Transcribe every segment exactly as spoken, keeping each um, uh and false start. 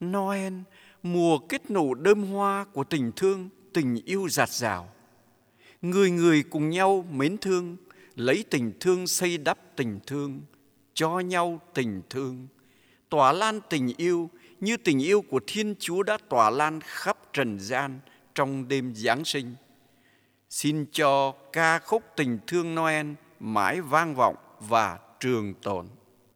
Noel, mùa kết nổ đơm hoa của tình thương, tình yêu dạt dào. Người người cùng nhau mến thương, lấy tình thương xây đắp tình thương, cho nhau tình thương, tỏa lan tình yêu như tình yêu của Thiên Chúa đã tỏa lan khắp trần gian trong đêm Giáng sinh. Xin cho ca khúc tình thương Noel mãi vang vọng và trường tồn.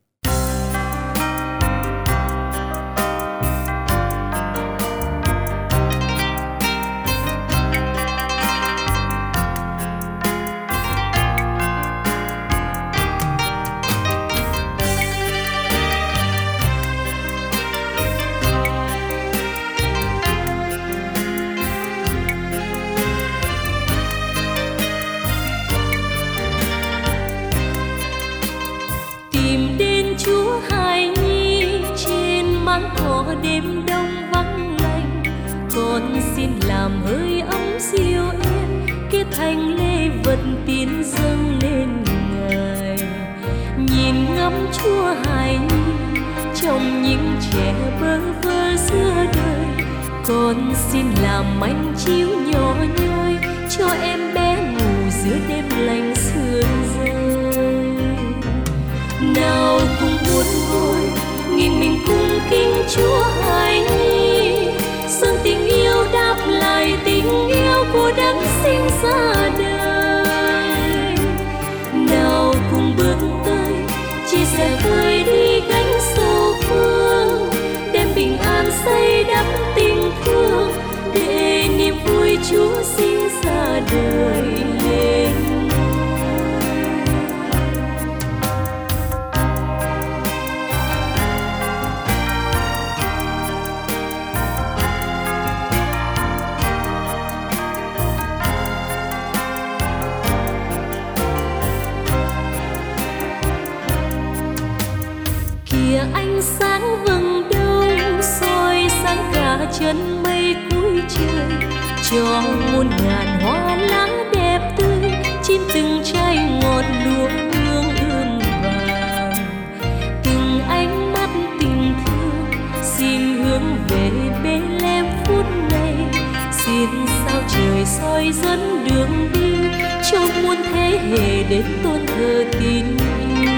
Đêm đông vắng lạnh, con xin làm hơi ấm dịu êm, kết thành lễ vật tiến dâng lên Ngài. Nhìn ngắm Chúa hài nhi trong những trẻ bơ vơ giữa đời, con xin làm manh chiếu nhỏ nhoi cho em bé ngủ giữa đêm lạnh sương rơi. Nào cùng buồn vui nghìn mình cung kính Chúa hài nhi, dâng tình yêu đáp lại tình yêu của đấng sinh ra đời. Nào cùng bước tới chia sẻ vơi đi gánh sầu phương, đem bình an xây đắp tình thương, để niềm vui Chúa sinh ra đời lên. Ánh sáng vầng đông soi sáng cả chân mây cuối trời, cho muôn ngàn hoa lá đẹp tươi, chim từng trái ngọt lúa hương ươm vàng. Từng ánh mắt tình thương xin hướng về Bethlehem phút này, xin sao trời soi dẫn đường đi cho muôn thế hệ đến tôn thờ tin yêu.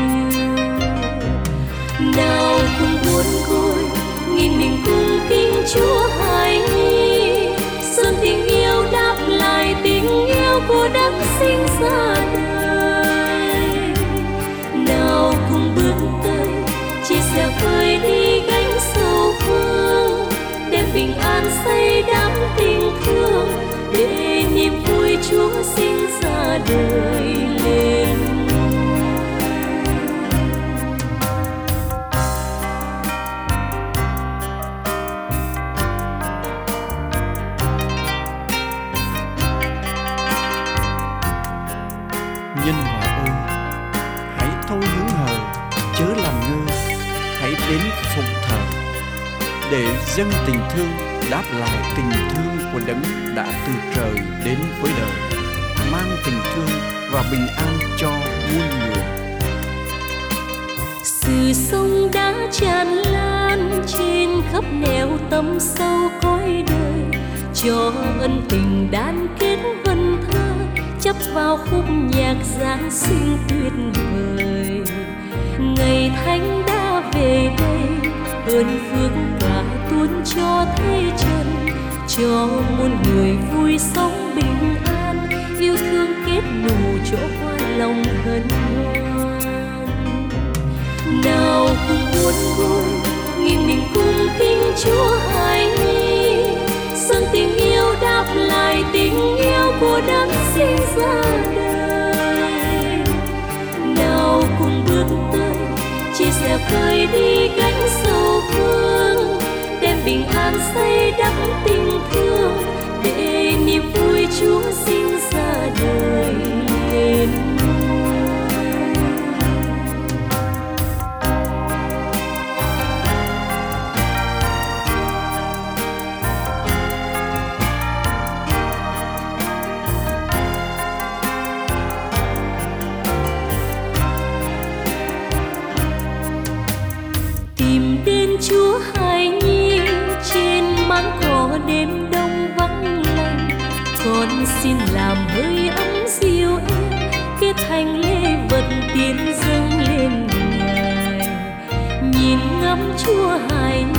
Nào cùng buồn vui nghìn mình cung kính Chúa hài nhi, dâng tình yêu đáp lại tình yêu của đấng sinh ra đời. Nào cùng bước tới chia sẻ vơi đi gánh sầu phương, đem bình an xây đắp tình thương, để niềm vui Chúa sinh ra đời lên. Nhân hòa ơi, hãy thôi hứng hờ, chớ làm ngơ, hãy đến phụng thờ, để dâng tình thương đáp lại tình thương của đấng đã từ trời đến với đời, mang tình thương và bình an cho muôn người. Sự sống đã tràn lan trên khắp nẻo tâm sâu cõi đời, cho ân tình đan kết vần thơ chấp vào khúc nhạc Giáng sinh tuyệt vời. Ngày Thánh đã về đây, ơn phước cả tuôn cho thế trần, cho muôn người vui sống bình an, yêu thương kết nụ chỗ hoa lòng hân hoan. Nào cùng buồn vui nghìn mình cung kính Chúa hài nhi, dâng tình yêu đáp lại tình yêu của đấng sinh ra đời. Nào cùng bước tới chia sẻ vơi đi gánh sầu phương, đem bình an xây đắp tình thương, để niềm vui Chúa sinh ra đời lên. Chúa hài nhi xin làm hơi ấm dịu êm, kết thành lễ vật tiến dâng lên ngài. Nhìn ngắm Chúa hài